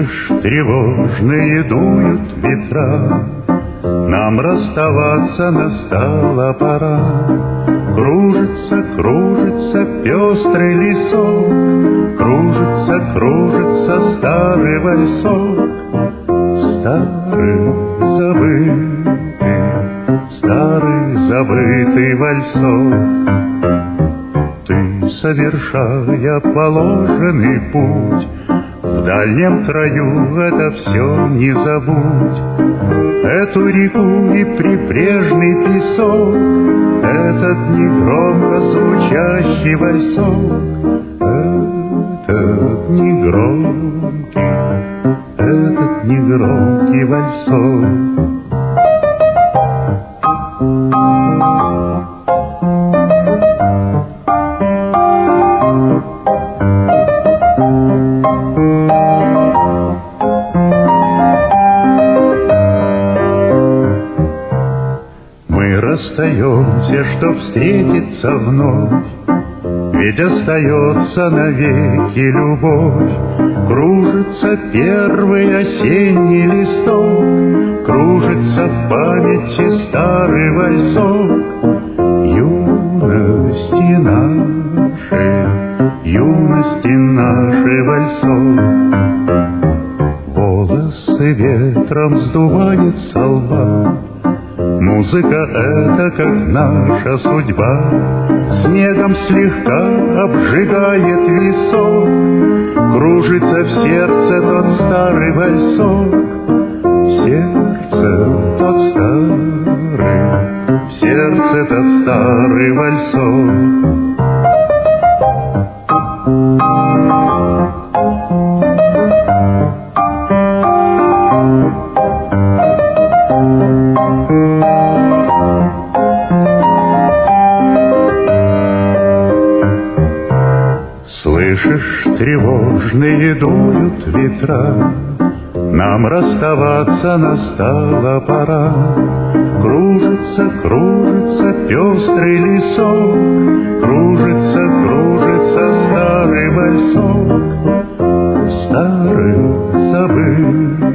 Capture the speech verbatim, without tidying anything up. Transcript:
Слышишь, тревожные дуют ветра, нам расставаться настала пора. Кружится, кружится пестрый лесок, кружится, кружится старый вальсок. Старый забытый, старый забытый вальсок. Ты, совершая положенный путь, в дальнем краю это все не забудь. Эту реку и прибрежный песок, этот негромко звучащий вальсок, этот негромкий, этот негромкий вальсок. Расстаемся, чтоб встретиться вновь, ведь остается навеки любовь. Кружится первый осенний листок, кружится в памяти старый вальсок. Юности нашей, юности нашей вальсок. Волосы ветром сдувает со лба, музыка эта, как наша судьба, снегом слегка обжигает висок. Кружится в сердце тот старый вальсок, в сердце тот старый, в сердце тот старый вальсок. Слышишь, тревожные дуют ветра, нам расставаться настала пора. Кружится, кружится пестрый лесок, кружится, кружится старый вальсок. Старый забытый,